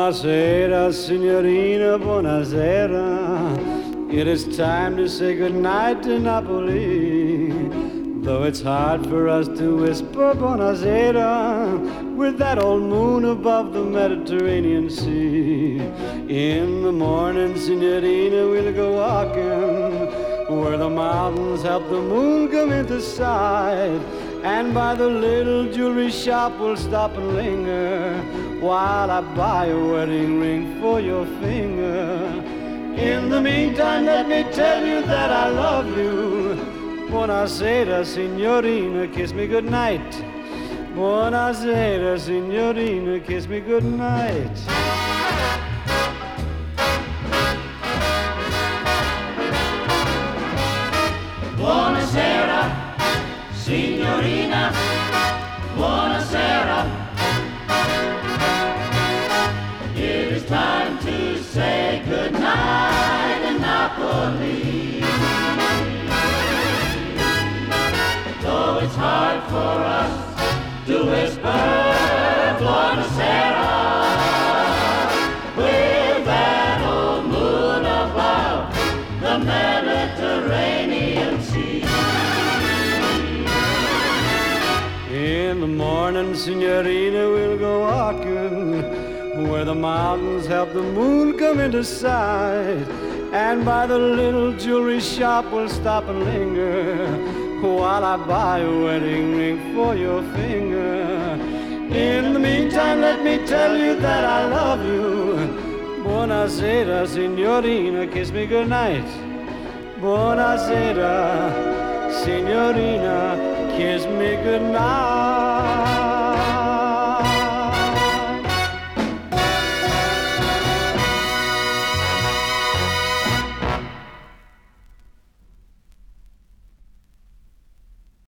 Buonasera, signorina, buonasera. It is time to say goodnight to Napoli. Though it's hard for us to whisper buonasera with that old moon above the Mediterranean Sea. In the morning, signorina, we'll go walking where the mountains help the moon come into sight. And by the little jewelry shop we'll stop and linger while I buy a wedding ring for your finger. In the meantime, let me tell you that I love you. Buonasera, signorina, kiss me goodnight. Buonasera, signorina, kiss me goodnight. Buonasera, signorina, buonasera. It is time to say goodnight in Napoli. Though it's hard for us to whisper buonasera with that old moon above the Mediterranean Sea. In the morning, signorina, we'll go walking where the mountains help the moon come into sight. And by the little jewelry shop we'll stop and linger while I buy a wedding ring for your finger. In the meantime, let me tell you that I love you. Buonasera, signorina, kiss me goodnight. Buonasera, signorina, kiss me goodnight.